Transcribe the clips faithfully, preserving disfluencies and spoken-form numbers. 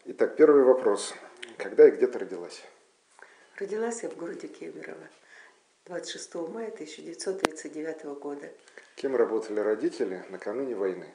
Итак, первый вопрос. Когда и где ты родилась? Родилась я в городе Кемерово двадцать шестого мая тысяча девятьсот тридцать девятого года. Кем работали родители накануне войны?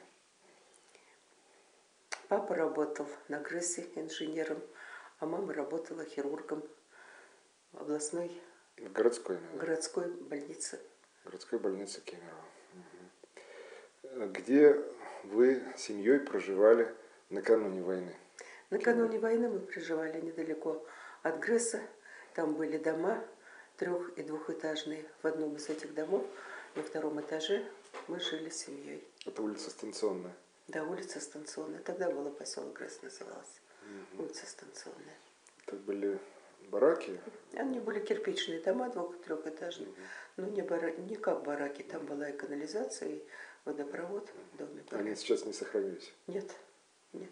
Папа работал на ГРЭСе инженером, а мама работала хирургом в областной В городской, наверное. городской больнице. Городской больнице Кемерово. Угу. Где вы с семьей проживали накануне войны? Накануне войны мы проживали недалеко от ГРЭСа. Там были дома трех- и двухэтажные. В одном из этих домов, на втором этаже, мы жили с семьей. Это улица Станционная? Да, улица Станционная. Тогда было поселок ГРЭС назывался. Угу. Улица Станционная. Это были бараки? Они были кирпичные дома, двух- и трехэтажные. Угу. Но не, бара... не как бараки, там была и канализация, и водопровод в доме. Были. Они сейчас не сохранились? Нет, нет.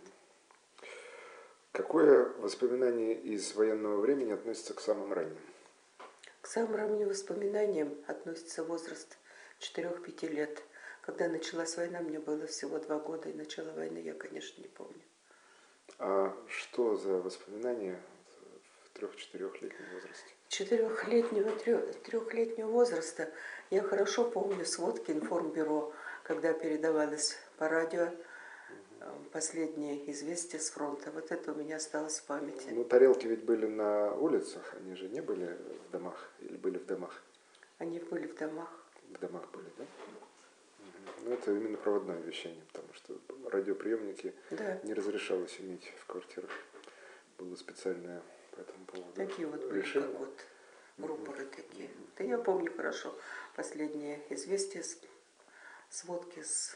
Какое воспоминание из военного времени относится к самым ранним? К самым ранним воспоминаниям относится возраст четырёх-пяти лет. Когда началась война, мне было всего два года, и начало войны я, конечно, не помню. А что за воспоминания в трех-четырехлетнем возрасте? Четырехлетнего, трехлетнего возраста я хорошо помню сводки информбюро, когда передавалось по радио последние известия с фронта. Вот это у меня осталось в памяти. Ну, тарелки ведь были на улицах, они же не были в домах или были в домах? Они были в домах. В домах были, да? Угу. Ну, это именно проводное вещание, потому что радиоприемники да. не разрешалось иметь в квартирах. Было специальное по этому поводу такие вот были, решение. как вот рупоры угу. такие. Угу. Да я помню хорошо последние известия, сводки с...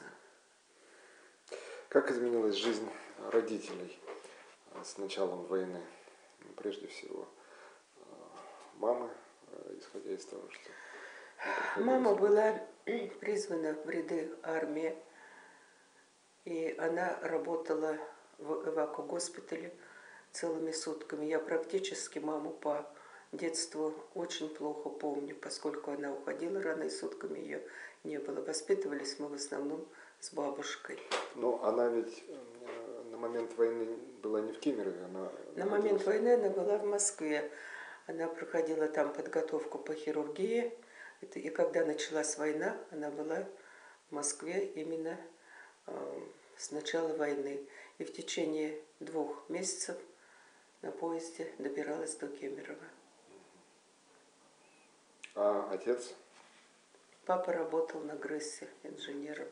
Как изменилась жизнь родителей с началом войны? Прежде всего, мамы, исходя из того, что... Мама была призвана в ряды армии, и она работала в эвакогоспитале целыми сутками. Я практически маму по детству очень плохо помню, поскольку она уходила рано, и сутками ее не было. Воспитывались мы в основном с бабушкой. Ну, она ведь на момент войны была не в Кемерове, она... На момент войны она была в Москве. Она проходила там подготовку по хирургии. И когда началась война, она была в Москве именно э, с начала войны. И в течение двух месяцев на поезде добиралась до Кемерово. А отец? Папа работал на ГРЭСе инженером.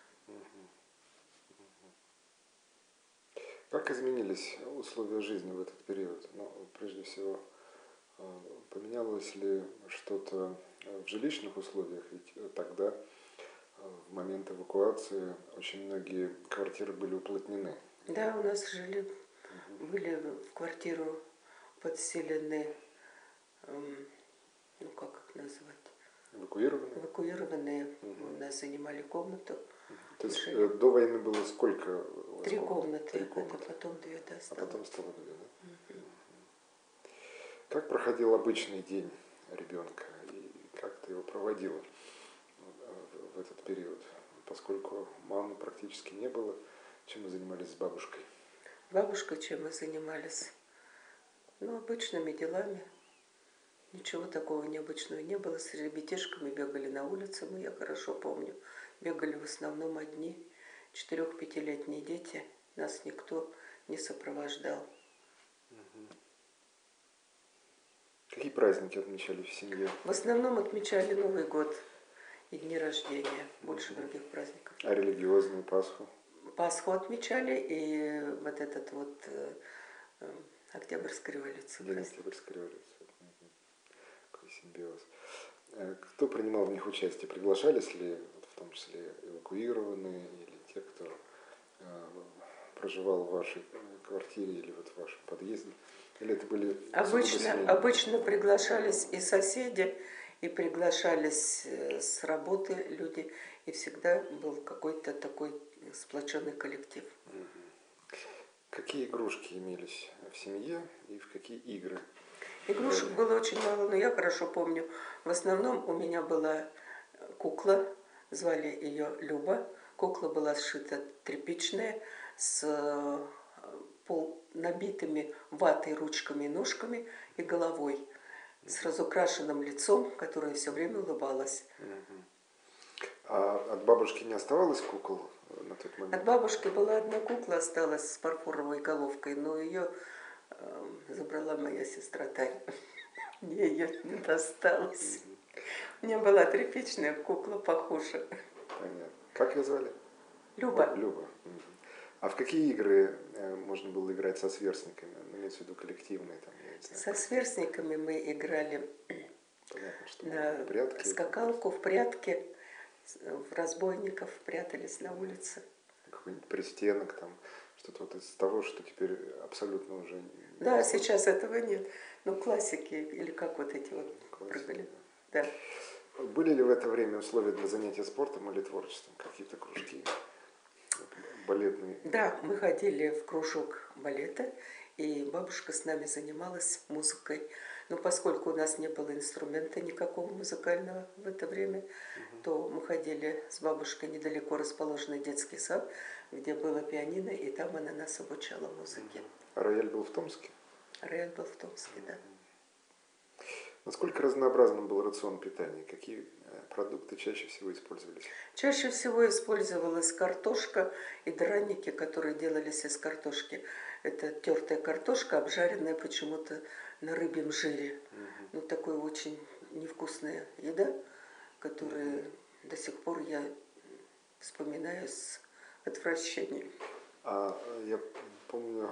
Как изменились условия жизни в этот период? Ну, прежде всего, поменялось ли что-то в жилищных условиях? Ведь тогда, в момент эвакуации, очень многие квартиры были уплотнены. Да, у нас жили, угу. были в квартиру подселены, эм, ну как их назвать? Эвакуированные? Эвакуированные. Угу. У нас занимали комнату. То есть жили. До войны было сколько? Три комнаты, Три комнаты. А потом две, да, стало. А потом стало две, да? Угу. Как проходил обычный день ребенка и как ты его проводила в этот период? Поскольку мамы практически не было, чем мы занимались с бабушкой? Бабушкой чем мы занимались? Ну, обычными делами. Ничего такого необычного не было. С ребятишками бегали на улице, мы, я хорошо помню. Бегали в основном одни. Четырех-пятилетние дети. Нас никто не сопровождал. Какие праздники отмечали в семье? В основном отмечали Новый год и дни рождения. Больше угу. других праздников. А религиозную Пасху? Пасху отмечали, и вот этот вот э, э, Октябрьская революция. День Октябрьской революции. Угу. Какой симбиоз. Кто принимал в них участие? Приглашались ли, в том числе, эвакуированные или те, кто э, проживал в вашей квартире или вот в вашем подъезде? Или это были обычно, обычно приглашались и соседи, и приглашались с работы люди, и всегда был какой-то такой сплоченный коллектив. Угу. Какие игрушки имелись в семье и в какие игры? Игрушек да. было очень мало, но я хорошо помню. В основном у меня была кукла, звали ее Люба. Кукла была сшита тряпичная, с пол набитыми ватой ручками и ножками и головой, с разукрашенным лицом, которое все время улыбалась. А от бабушки не оставалось кукол на тот момент? От бабушки была одна кукла, осталась с фарфоровой головкой, но ее э, забрала моя сестра Таня. Мне ее не досталось. У меня была тряпичная кукла похожа. Понятно. Как ее звали? Люба. О, Люба. А в какие игры э, можно было играть со сверстниками? Ну, имеется в виду коллективные там, я не знаю. Со сверстниками мы играли Понятно, что на прятки, скакалку, в прятки, в разбойников, прятались на улице. Какой-нибудь пристенок там, что-то вот из того, что теперь абсолютно уже... Да, сейчас этого нет. Но классики, или как вот эти вот Классики, прыгали. Да. Да. Были ли в это время условия для занятия спортом или творчеством? Какие-то кружки балетные? Да, мы ходили в кружок балета, и бабушка с нами занималась музыкой. Но поскольку у нас не было инструмента никакого музыкального в это время, угу. то мы ходили с бабушкой недалеко расположенный детский сад, где было пианино, и там она нас обучала музыке. Угу. А рояль был в Томске? Рояль был в Томске, да. Насколько разнообразным был рацион питания? Какие продукты чаще всего использовались? Чаще всего использовалась картошка и драники, которые делались из картошки. Это тертая картошка, обжаренная почему-то на рыбьем жире. Угу. Ну, такая очень невкусная еда, которую угу. до сих пор я вспоминаю с отвращением. А я помню,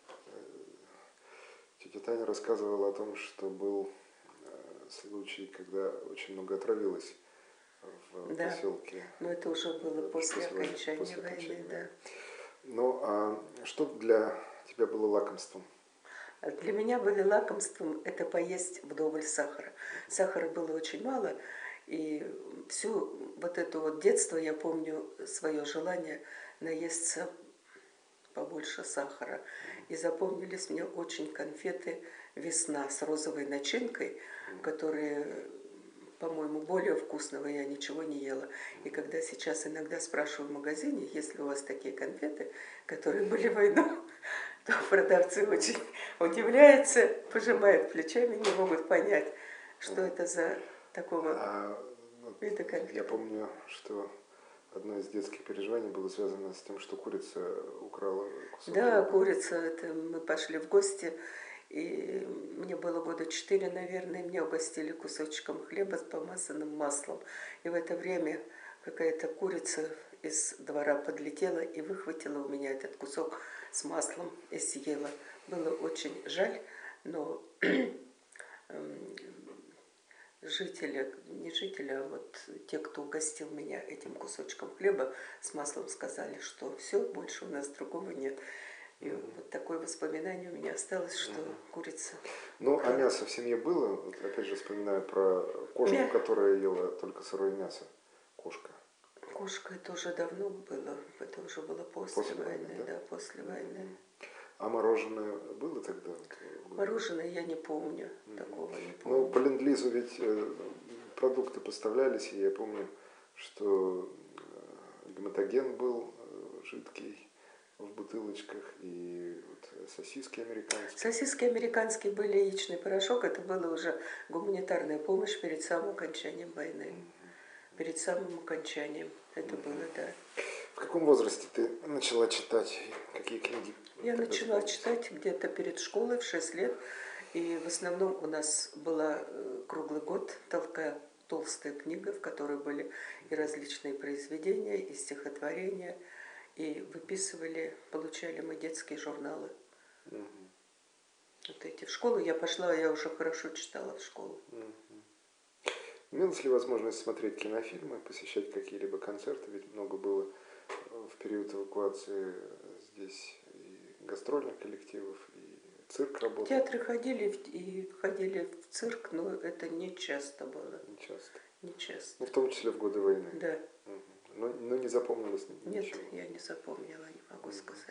тетя Таня рассказывала о том, что был случай, когда очень много отравилось в да. поселке. Но это уже было после, после окончания после войны, окончания. Да. Ну, а что для тебя было лакомством? Для меня были лакомством это поесть вдоволь сахара. Сахара было очень мало, и всю вот это вот детство я помню свое желание наесться побольше сахара. И запомнились мне очень конфеты «Весна» с розовой начинкой, которые, по-моему, более вкусного я ничего не ела. И когда сейчас иногда спрашиваю в магазине, есть ли у вас такие конфеты, которые были в войну, то продавцы очень удивляются, пожимают плечами, не могут понять, что это за такого а, вот вида конфеты. Я помню, что одно из детских переживаний было связано с тем, что курица украла кусок Да, хлеба. курица, это мы пошли в гости, и мне было года четыре, наверное, меня угостили кусочком хлеба с помазанным маслом. И в это время какая-то курица из двора подлетела и выхватила у меня этот кусок с маслом и съела. Было очень жаль, но жители, не жители, а вот те, кто угостил меня этим кусочком хлеба с маслом, сказали, что все, больше у нас другого нет. И mm-hmm. вот такое воспоминание у меня осталось, что mm-hmm. курица... Ну, а мясо в семье было? Вот, опять же, вспоминаю про кошку, Мя... которая ела только сырое мясо. Кошка. Кошка, это уже давно было. Это уже было после, после войны. войны да? да, после mm-hmm. войны. А мороженое было тогда? Мороженое я не помню. Mm-hmm. Такого не помню. Ну, по ленд-лизу ведь э, продукты поставлялись, и я помню, что гематоген был э, жидкий в бутылочках, и вот сосиски американские. Сосиски американские были, яичный порошок, это была уже гуманитарная помощь перед самым окончанием войны. Mm-hmm. Перед самым окончанием это mm-hmm. было, да. В каком возрасте ты начала читать? Какие книги? Я начала читать где-то перед школой в шесть лет, и в основном у нас была круглый год толкая толстая книга, в которой были и различные произведения, и стихотворения, и выписывали, получали мы детские журналы. Угу. Вот эти. В школу я пошла, я уже хорошо читала в школу. Угу. Имелась ли возможность смотреть кинофильмы, посещать какие-либо концерты? Ведь много было в период эвакуации здесь и гастрольных коллективов, и цирк работал. В театры ходили и ходили в цирк, но это не часто было. Не часто. Не часто. Ну, в том числе в годы войны. Да. Угу. Но, но не запомнилось ничего? Нет, я не запомнила, не могу mm-hmm. сказать.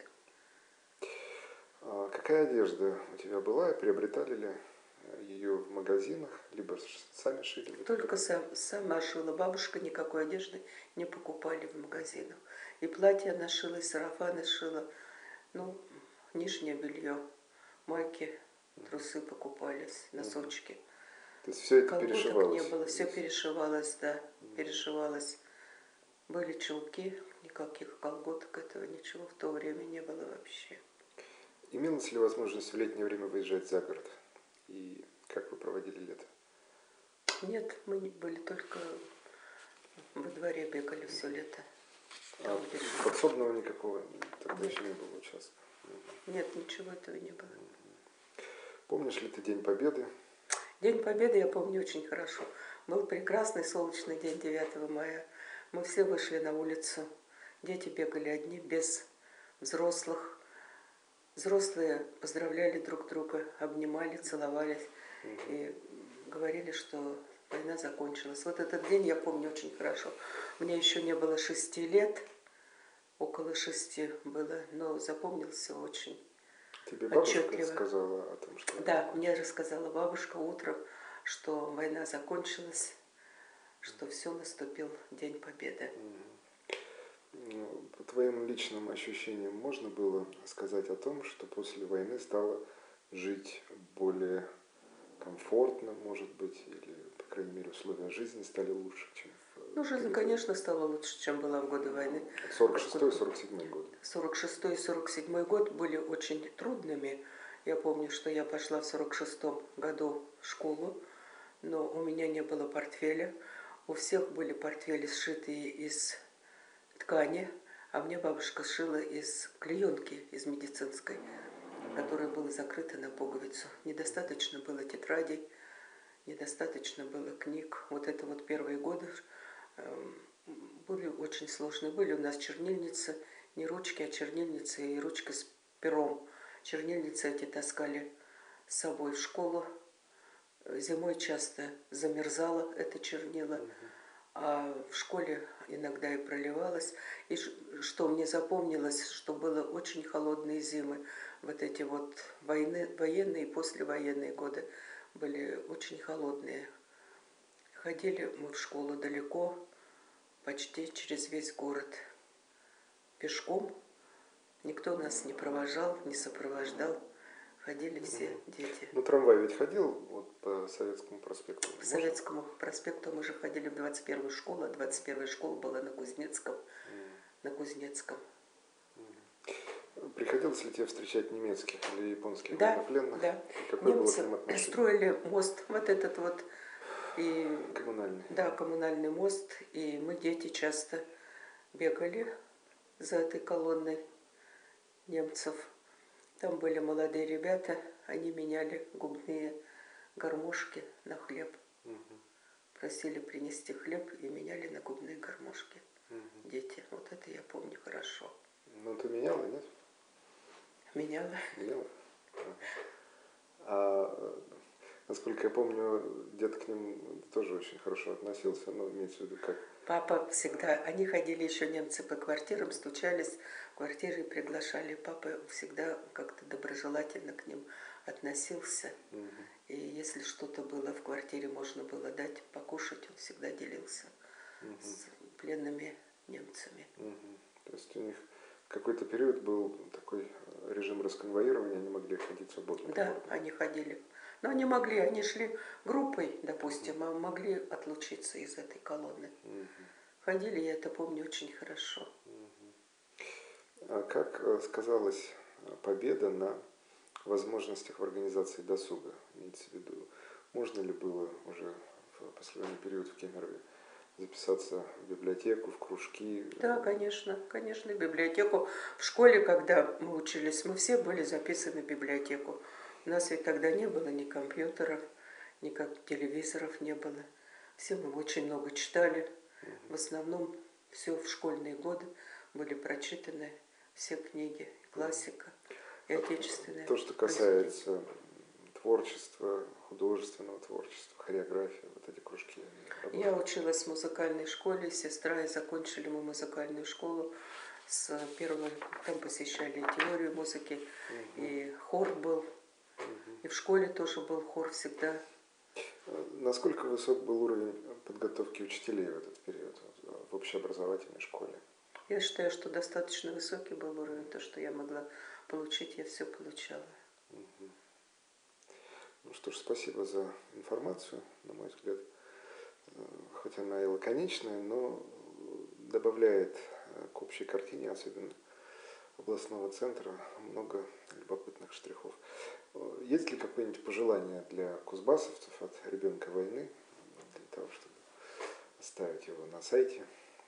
А какая одежда у тебя была? Приобретали ли ее в магазинах, либо сами шили? Только сам, сама шила. Бабушка никакой одежды не покупали в магазинах. И платья она шила, и сарафаны шила. Ну, нижнее белье, майки, трусы покупались, носочки. То есть все это Колготок перешивалось? не было, все перешивалось, да, перешивалось. Были чулки, никаких колготок, этого ничего в то время не было вообще. Имелась ли возможность в летнее время выезжать за город? И как вы проводили лето? Нет, мы не были только во дворе, бегали все лето. А подсобного никакого тогда еще не было участка? Нет, ничего этого не было. Помнишь ли ты День Победы? День Победы я помню очень хорошо. Был прекрасный солнечный день девятого мая. Мы все вышли на улицу. Дети бегали одни, без взрослых. Взрослые поздравляли друг друга, обнимали, целовались и говорили, что война закончилась. Вот этот день я помню очень хорошо. Мне еще не было шести лет, около шести было, но запомнился очень. Тебе бабушка отчетливо сказала о том, что... Да, мне рассказала бабушка утром, что война закончилась, что все, наступил День Победы. По твоим личным ощущениям можно было сказать о том, что после войны стало жить более комфортно, может быть, или, по крайней мере, условия жизни стали лучше, чем в... Ну, жизнь, конечно, стала лучше, чем была в годы войны. сорок шестой сорок седьмой год. сорок шестой и сорок седьмой год были очень трудными. Я помню, что я пошла в сорок шестом году в школу, но у меня не было портфеля. У всех были портфели, сшитые из ткани, а мне бабушка сшила из клеенки, из медицинской, которая была закрыта на пуговицу. Недостаточно было тетрадей, недостаточно было книг. Вот это вот первые годы были очень сложные. Были у нас чернильницы, не ручки, а чернильницы и ручка с пером. Чернильницы эти таскали с собой в школу. Зимой часто замерзала эта чернила, а в школе иногда и проливалась. И что мне запомнилось, что было очень холодные зимы. Вот эти вот войны, военные и послевоенные годы были очень холодные. Ходили мы в школу далеко, почти через весь город. Пешком. Никто нас не провожал, не сопровождал. Ходили все угу. дети. Ну, трамвай ведь ходил вот по Советскому проспекту? По Советскому проспекту мы же ходили в двадцать первую школу, а двадцать первая школа была на Кузнецком. Mm. На Кузнецком. Mm. Приходилось ли тебе встречать немецких или японских да, военнопленных? Да, Какое немцы было к ним отношение? строили мост, вот этот вот. И, коммунальный. Да, коммунальный мост. И мы, дети, часто бегали за этой колонной немцев. Там были молодые ребята, они меняли губные гармошки на хлеб. Угу. Просили принести хлеб и меняли на губные гармошки. Угу. Дети, вот это я помню хорошо. Ну, ты меняла, нет? Меняла. Меняла? Ага. А, насколько я помню, дед к ним тоже очень хорошо относился, но имеется в виду как... Папа всегда, они ходили еще немцы по квартирам, стучались в квартиры и приглашали. Папа всегда как-то доброжелательно к ним относился. Угу. И если что-то было в квартире, можно было дать покушать, он всегда делился угу. с пленными немцами. Угу. То есть у них какой-то период был такой режим расконвоирования, они могли ходить свободно. Да, они ходили. Но они могли, они шли группой, допустим, а могли отлучиться из этой колонны. Угу. Ходили, я это помню очень хорошо. Угу. А как сказалась победа на возможностях в организации досуга? Имеется в виду, можно ли было уже в последний период в Кемерове записаться в библиотеку, в кружки? Да, конечно, конечно, в библиотеку. В школе, когда мы учились, мы все были записаны в библиотеку. У нас ведь тогда не было ни компьютеров, ни как телевизоров не было. Все мы очень много читали. Угу. В основном все в школьные годы были прочитаны все книги, классика и отечественная. То, что касается творчества, художественного творчества, хореографии, вот эти кружки. Я училась в музыкальной школе, сестра и закончили мы музыкальную школу. С первого там посещали и теорию музыки, угу. и хор был. Угу. И в школе тоже был хор всегда. Насколько высок был уровень подготовки учителей в этот период в общеобразовательной школе? Я считаю, что достаточно высокий был уровень, то, что я могла получить я все получала. Ну что ж, спасибо за информацию, на мой взгляд. Хоть она и лаконичная, но добавляет к общей картине, особенно областного центра, много любопытных штрихов. Есть ли какое-нибудь пожелание для кузбассовцев от ребенка войны, для того, чтобы оставить его на сайте?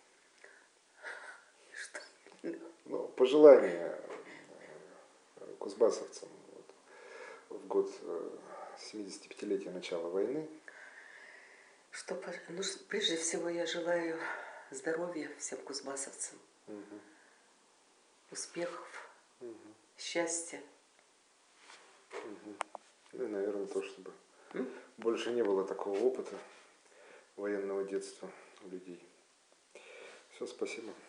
Что? Ну, пожелание кузбассовцам вот, в год семидесятипятилетия начала войны. Что, ну, прежде всего я желаю здоровья всем кузбассовцам, Угу. успехов, Угу. счастья. Угу. Ну и, наверное, то, чтобы М? больше не было такого опыта военного детства у людей. Все, спасибо.